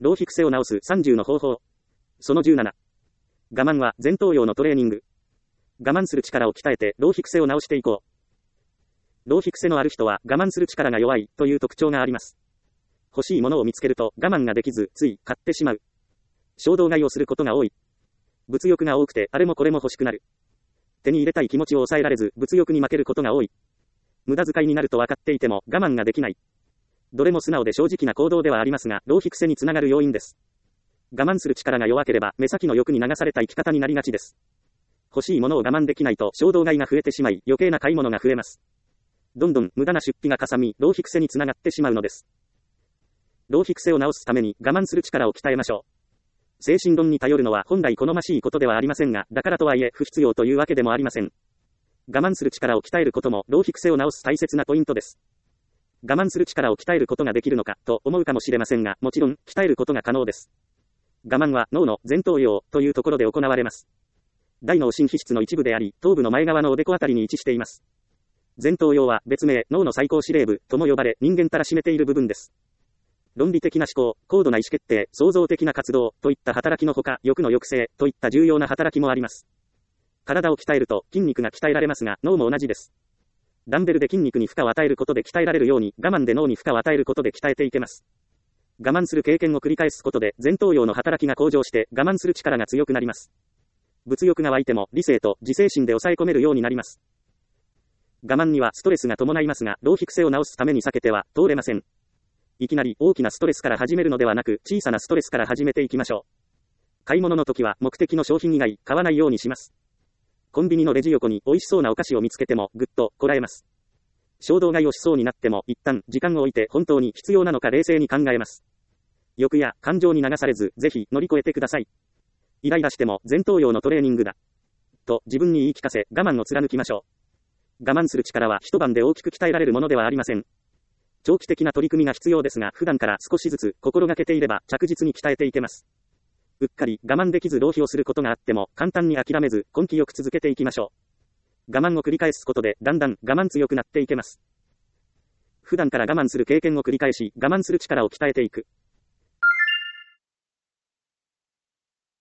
浪費癖を直す30の方法。その17。我慢は前頭葉のトレーニング。我慢する力を鍛えて浪費癖を直していこう。浪費癖のある人は我慢する力が弱いという特徴があります。欲しいものを見つけると我慢ができず、つい買ってしまう。衝動買いをすることが多い。物欲が多くてあれもこれも欲しくなる。手に入れたい気持ちを抑えられず物欲に負けることが多い。無駄遣いになると分かっていても我慢ができない。どれも素直で正直な行動ではありますが、浪費癖につながる要因です。我慢する力が弱ければ目先の欲に流された生き方になりがちです。欲しいものを我慢できないと衝動買いが増えてしまい、余計な買い物が増えます。どんどん無駄な出費がかさみ、浪費癖につながってしまうのです。浪費癖を直すために我慢する力を鍛えましょう。精神論に頼るのは本来好ましいことではありませんが、だからとはいえ不必要というわけでもありません。我慢する力を鍛えることも浪費癖を直す大切なポイントです。我慢する力を鍛えることができるのかと思うかもしれませんが、もちろん鍛えることが可能です。我慢は脳の前頭葉というところで行われます。大脳新皮質の一部であり、頭部の前側のおでこあたりに位置しています。前頭葉は別名脳の最高司令部とも呼ばれ、人間たらしめている部分です。論理的な思考、高度な意思決定、創造的な活動といった働きのほか、欲の抑制といった重要な働きもあります。体を鍛えると筋肉が鍛えられますが、脳も同じです。ダンベルで筋肉に負荷を与えることで鍛えられるように、我慢で脳に負荷を与えることで鍛えていけます。我慢する経験を繰り返すことで、前頭葉の働きが向上して、我慢する力が強くなります。物欲が湧いても、理性と自制心で抑え込めるようになります。我慢にはストレスが伴いますが、浪費癖を直すために避けては通れません。いきなり大きなストレスから始めるのではなく、小さなストレスから始めていきましょう。買い物の時は目的の商品以外、買わないようにします。コンビニのレジ横に美味しそうなお菓子を見つけてもぐっとこらえます。衝動買いをしそうになっても一旦時間を置いて本当に必要なのか冷静に考えます。欲や感情に流されずぜひ乗り越えてください。イライラしても前頭葉のトレーニングだ。と自分に言い聞かせ我慢を貫きましょう。我慢する力は一晩で大きく鍛えられるものではありません。長期的な取り組みが必要ですが、普段から少しずつ心がけていれば着実に鍛えていけます。うっかり我慢できず浪費をすることがあっても簡単に諦めず根気よく続けていきましょう。我慢を繰り返すことでだんだん我慢強くなっていけます。普段から我慢する経験を繰り返し我慢する力を鍛えていく。